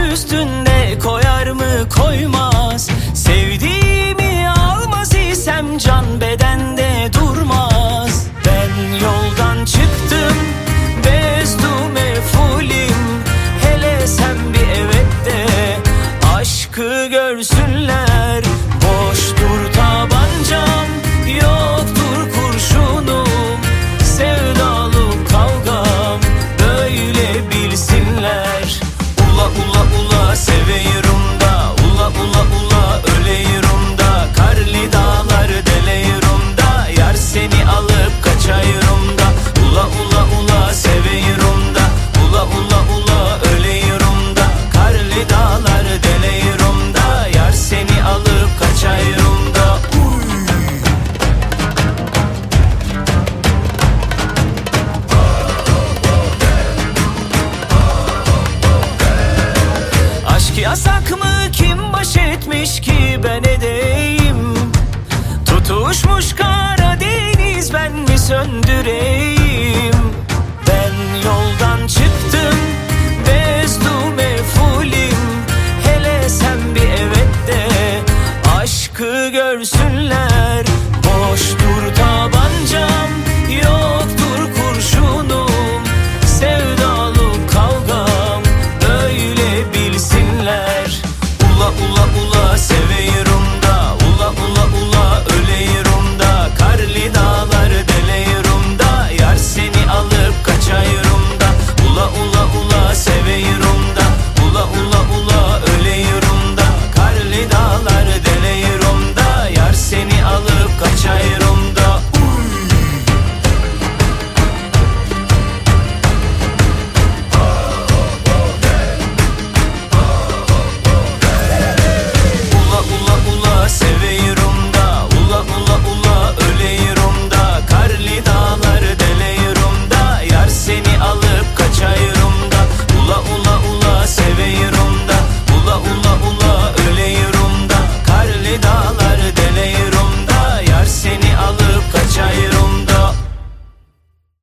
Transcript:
üstünde koyar mı koymaz. Sevdiğimi almaz isem can bedende durmaz. Ben yoldan çıktım bezdu mefulim. Hele sen bir evet de aşkı görsünler. Boştur tabancam, yoktur kurşunum. Sevdalı kavgam böyle bilsinler. Ula ula ula seveyirum da, ula ula ula öleyirum da. Karlı dağları deleyirum da, yar seni alıp kaçayırım da. Ula ula ula seveyirum da, ula ula ula öleyirum da. Karlı dağları deleyirum da, yar seni alıp kaçayırım da. Aşk yasak mı, kim baş etmiş ki?